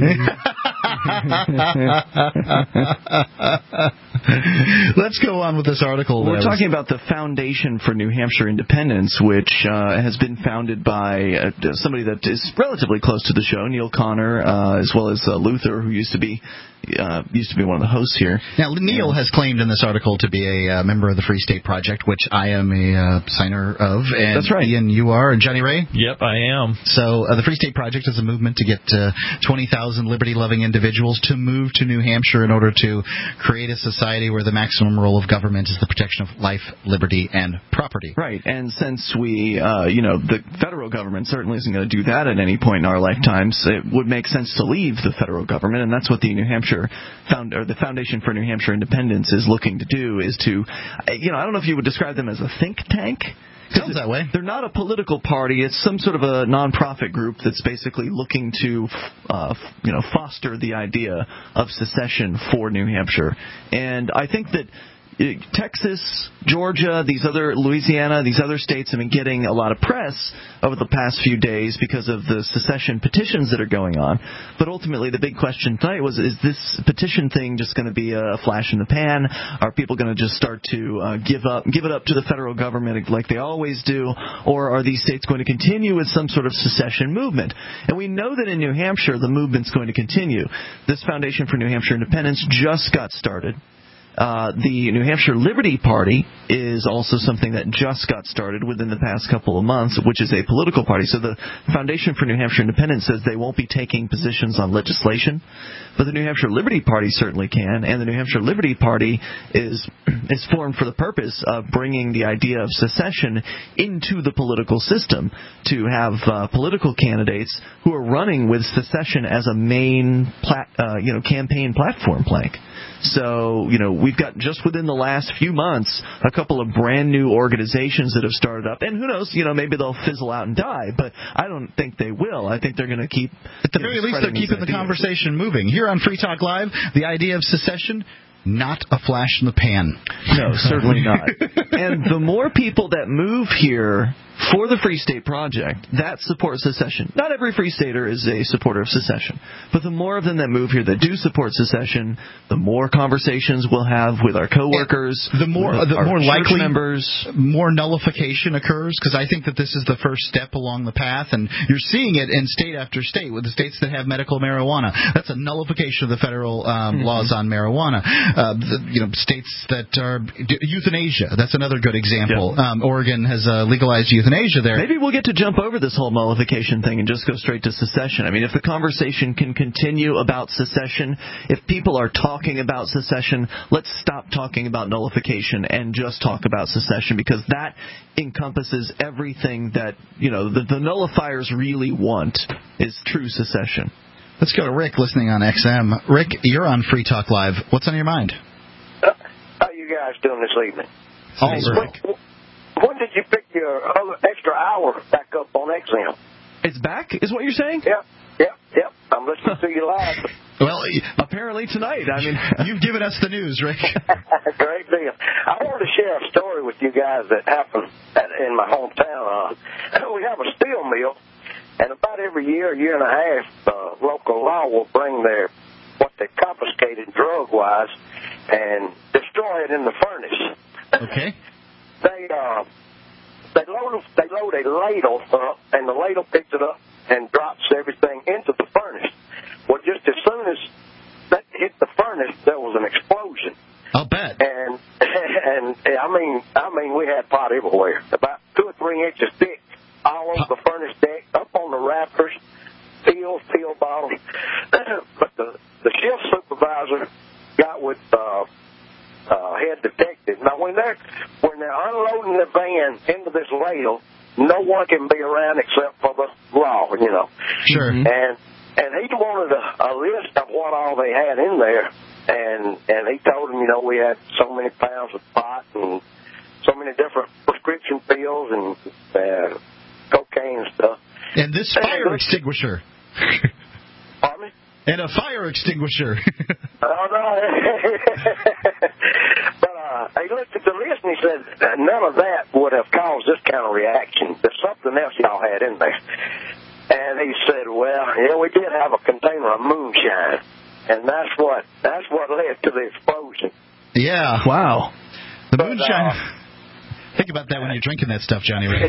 Let's go on with this article. We're talking about the Foundation for New Hampshire Independence, which uh, has been founded by uh, somebody that is relatively close to the show, Neil Connor, uh, as well as uh, Luther, who used to be uh, used to be one of the hosts here. Now, Neil has claimed in this article to be a uh, member of the Free State Project, which I am a uh, signer of. And that's right. Ian, you are, and Johnny Ray? Yep, I am. So uh, the Free State Project is a movement to get uh, twenty thousand liberty-loving individuals to move to New Hampshire in order to create a society where the maximum role of government is the protection of life, liberty, and property. Right, and since we, uh, you know, the federal government certainly isn't going to do that at any point in our lifetimes, it would make sense to leave the federal government, and that's what the New Hampshire Found, or the Foundation for New Hampshire Independence is looking to do, is to, you know, I don't know if you would describe them as a think tank. Sounds that way. They're not a political party. It's some sort of a nonprofit group that's basically looking to, uh, you know, foster the idea of secession for New Hampshire. And I think that Texas, Georgia, these other Louisiana, these other states have been getting a lot of press over the past few days because of the secession petitions that are going on. But ultimately, the big question tonight was: is this petition thing just going to be a flash in the pan? Are people going to just start to uh, give up, give it up to the federal government like they always do, or are these states going to continue with some sort of secession movement? And we know that in New Hampshire, the movement's going to continue. This Foundation for New Hampshire Independence just got started. Uh, the New Hampshire Liberty Party is also something that just got started within the past couple of months, which is a political party. So the Foundation for New Hampshire Independence says they won't be taking positions on legislation, but the New Hampshire Liberty Party certainly can, and the New Hampshire Liberty Party is is formed for the purpose of bringing the idea of secession into the political system, to have uh, political candidates who are running with secession as a main plat, uh, you know, campaign platform plank. So, you know, we've got just within the last few months a couple of brand new organizations that have started up. And who knows, you know, maybe they'll fizzle out and die, but I don't think they will. I think they're going to keep... At the very know, least, they're keeping the conversation moving. Here on Free Talk Live, the idea of secession, not a flash in the pan. No, certainly not. And the more people that move here for the Free State Project that support secession, not every Free Stater is a supporter of secession, but the more of them that move here that do support secession, the more conversations we'll have with our coworkers, the more with the our more church likely members, more nullification occurs, because I think that this is the first step along the path, and you're seeing it in state after state with the states that have medical marijuana. That's a nullification of the federal um, mm-hmm. laws on marijuana. Uh, the, you know, states that are euthanasia. That's another good example. Yeah. Um, Oregon has uh, legalized euthanasia. There. Maybe we'll get to jump over this whole nullification thing and just go straight to secession. I mean, if the conversation can continue about secession, if people are talking about secession, let's stop talking about nullification and just talk about secession, because that encompasses everything that, you know, the, the nullifiers really want is true secession. Let's go to Rick listening on X M. Rick, you're on Free Talk Live. What's on your mind? Uh, how you guys doing this evening? Oh, Rick. When did you pick your other extra hour back up on X M? It's back, is what you're saying? Yep, yep, yep. I'm listening to you live. Well, apparently tonight. I mean, you've given us the news, Rick. Great deal. I wanted to share a story with you guys that happened at, in my hometown. Uh, we have a steel mill, and about every year, year and a half, uh, local law will bring their what they confiscated drug-wise and destroy it in the furnace. Okay. They uh, they load they load a ladle up, and the ladle picks it up and drops everything into the furnace. Well, just as soon as that hit the furnace, there was an explosion. I'll bet. And and I mean I mean we had pot everywhere, about two or three inches thick, all over the furnace deck, up on the rafters, pills, pill bottles. But the the shift supervisor got with. Uh, Uh, head detective. Now, when they're when they're unloading the van into this ladle, no one can be around except for the law, you know. Sure. And and he wanted a, a list of what all they had in there, and and he told them, you know, we had so many pounds of pot and so many different prescription pills and uh, cocaine and stuff. And this fire and extinguisher. Pardon me? And a fire extinguisher. Oh, no. But uh, he looked at the list and he said, none of that would have caused this kind of reaction. There's something else y'all had in there. And he said, well, yeah, we did have a container of moonshine. And that's what that's what led to the explosion. Yeah. Wow. The but, moonshine. Uh, Think about that when you're drinking that stuff, Johnny. yeah,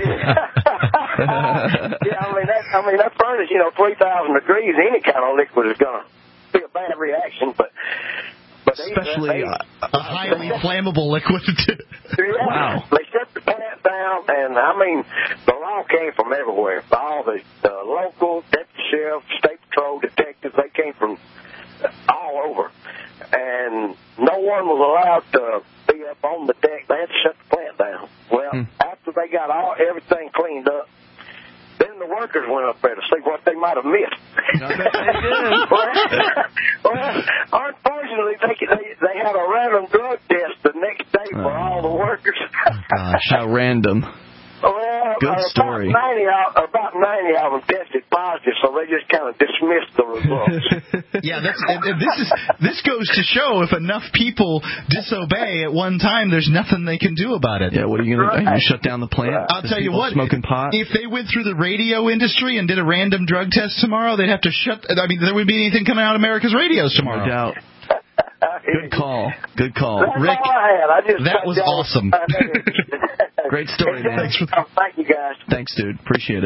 I mean, that, I mean, that furnace, you know, three thousand degrees, any kind of liquid is going to be a bad reaction, but... but Especially they, uh, a highly flammable liquid. Yeah, wow. They shut the plant down, and, I mean, the law came from everywhere. All the uh, local, deputy sheriff, state patrol, detectives, they came from all over. And no one was allowed to be up on the deck. They had to shut the plant down. Well, hmm. after they got all everything cleaned up, then the workers went up there to see what they might have missed. I bet they did. well, well, unfortunately, they, they they had a random drug test the next day for oh. all the workers. Oh, gosh, how random. Well, Good uh, story. About ninety, about ninety of them tested positive, so they just kind of dismissed the results. Yeah, that's, and, and this is this goes to show if enough people disobey at one time, there's nothing they can do about it. Yeah, what are you going right. to do? You shut down the plant? I'll tell you what. Smoking pot? If they went through the radio industry and did a random drug test tomorrow, they'd have to shut. I mean, there wouldn't be anything coming out of America's radios tomorrow. No doubt. Good call. Good call. That's Rick, all I had. I just that was awesome. Great story, man. Thanks for, oh, thank you, guys. Thanks, dude. Appreciate it.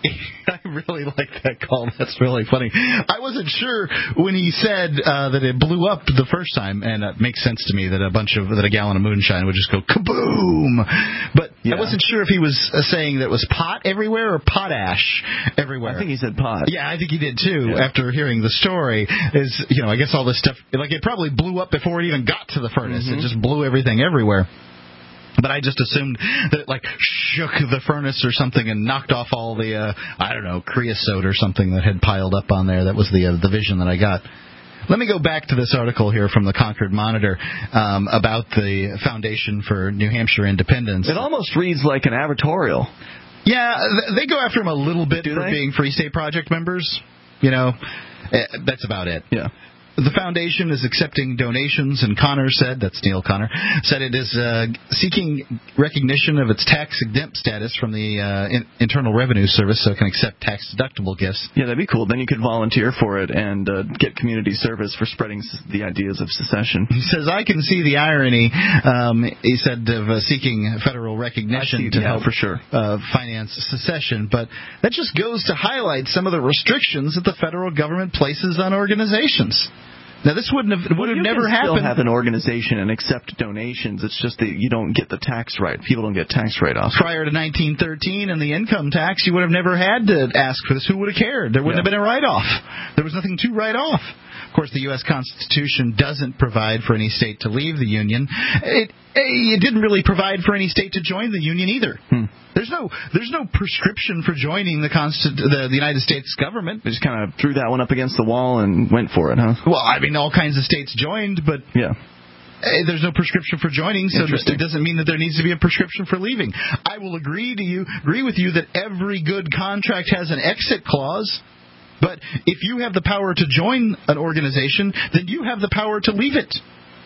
I really like that call. That's really funny. I wasn't sure when he said uh, that it blew up the first time, and it makes sense to me that a bunch of that a gallon of moonshine would just go kaboom. But yeah. I wasn't sure if he was uh, saying that it was pot everywhere or potash everywhere. I think he said pot. Yeah, I think he did too. Yeah. After hearing the story, is you know, I guess all this stuff like it probably blew up before it even got to the furnace. Mm-hmm. It just blew everything everywhere. But I just assumed that it, like, shook the furnace or something and knocked off all the, uh, I don't know, creosote or something that had piled up on there. That was the uh, the vision that I got. Let me go back to this article here from the Concord Monitor um, about the Foundation for New Hampshire Independence. It almost reads like an advertorial. Yeah, they go after him a little bit Do for they? being Free State Project members. You know, that's about it. Yeah. The foundation is accepting donations, and Connor said, that's Neil Connor, said it is uh, seeking recognition of its tax-exempt status from the uh, in- Internal Revenue Service so it can accept tax-deductible gifts. Yeah, that'd be cool. Then you could volunteer for it and uh, get community service for spreading s- the ideas of secession. He says, I can see the irony, um, he said, of uh, seeking federal recognition see, to yeah, help for sure. uh, finance secession, but that just goes to highlight some of the restrictions that the federal government places on organizations. Now, this wouldn't have would well, have you never can happened. Still have an organization and accept donations. It's just that you don't get the tax right. People don't get tax write-offs. Prior to nineteen thirteen and the income tax, you would have never had to ask for this. Who would have cared? There wouldn't yeah. have been a write-off. There was nothing to write off. Of course, the U S Constitution doesn't provide for any state to leave the Union. It it didn't really provide for any state to join the Union either. Hmm. There's no there's no prescription for joining the, Consti- the the United States government. They just kind of threw that one up against the wall and went for it, huh? Well, I mean, all kinds of states joined, but yeah. there's no prescription for joining, so it doesn't mean that there needs to be a prescription for leaving. I will agree to you agree with you that every good contract has an exit clause. But if you have the power to join an organization, then you have the power to leave it.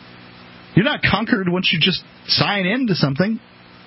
You're not conquered once you just sign into something.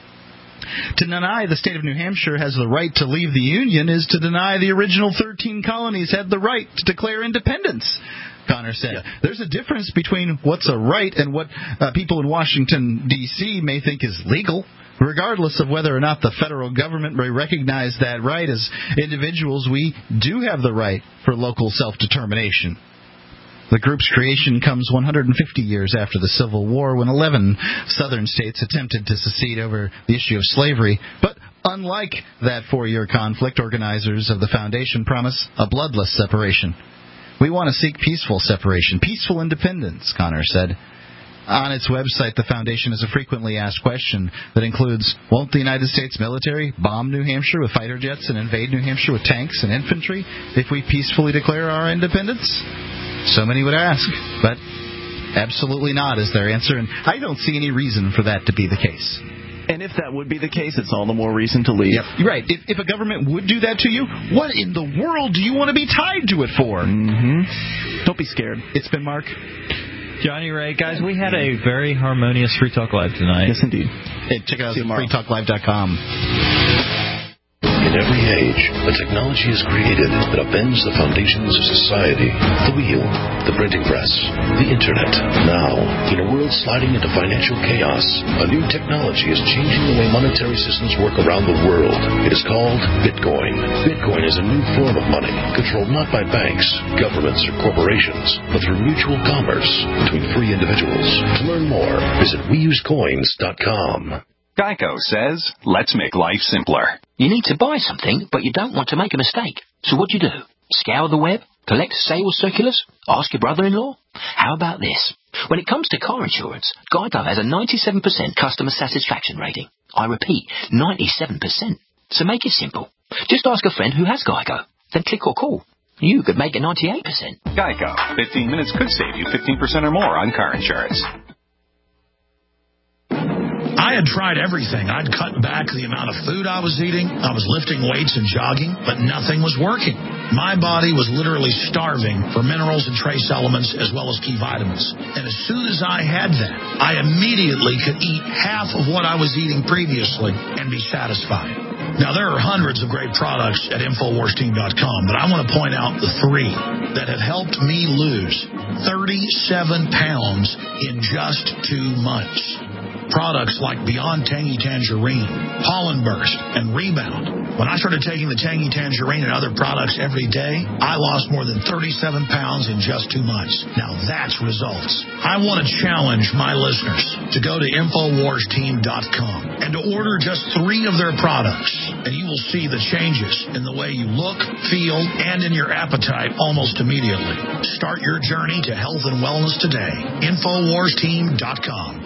To deny the state of New Hampshire has the right to leave the Union is to deny the original thirteen colonies had the right to declare independence, Connor said. Yeah. There's a difference between what's a right and what uh, people in Washington, D C may think is legal. Regardless of whether or not the federal government may recognize that right, as individuals, we do have the right for local self-determination. The group's creation comes one hundred fifty years after the Civil War, when eleven southern states attempted to secede over the issue of slavery. But unlike that four-year conflict, organizers of the foundation promise a bloodless separation. We want to seek peaceful separation, peaceful independence, Connor said. On its website, the foundation has a frequently asked question that includes, won't the United States military bomb New Hampshire with fighter jets and invade New Hampshire with tanks and infantry if we peacefully declare our independence? So many would ask, but absolutely not is their answer, and I don't see any reason for that to be the case. And if that would be the case, it's all the more reason to leave. Yep. You're right. If, if a government would do that to you, what in the world do you want to be tied to it for? Mm-hmm. Don't be scared. It's been Mark. Johnny Ray. Guys, we had a very harmonious Free Talk Live tonight. Yes, indeed. Hey, check it out at free talk live dot com. In every age, a technology is created that upends the foundations of society. The wheel, the printing press, the internet. Now, in a world sliding into financial chaos, a new technology is changing the way monetary systems work around the world. It is called Bitcoin. Bitcoin is a new form of money, controlled not by banks, governments, or corporations, but through mutual commerce between free individuals. To learn more, visit we use coins dot com. Geico says, let's make life simpler. You need to buy something, but you don't want to make a mistake. So what do you do? Scour the web? Collect sales circulars? Ask your brother-in-law? How about this? When it comes to car insurance, Geico has a ninety-seven percent customer satisfaction rating. I repeat, ninety-seven percent. So make it simple. Just ask a friend who has Geico. Then click or call. You could make it ninety-eight percent. Geico. fifteen minutes could save you fifteen percent or more on car insurance. I had tried everything. I'd cut back the amount of food I was eating. I was lifting weights and jogging, but nothing was working. My body was literally starving for minerals and trace elements as well as key vitamins. And as soon as I had that, I immediately could eat half of what I was eating previously and be satisfied. Now, there are hundreds of great products at Infowars Team dot com, but I want to point out the three that have helped me lose thirty-seven pounds in just two months. products like Beyond Tangy Tangerine, Pollen Burst, and Rebound. When I started taking the Tangy Tangerine and other products every day, I lost more than thirty-seven pounds in just two months. Now that's results. I want to challenge my listeners to go to Infowars Team dot com and to order just three of their products, and you will see the changes in the way you look, feel, and in your appetite almost immediately. Start your journey to health and wellness today. Infowars Team dot com.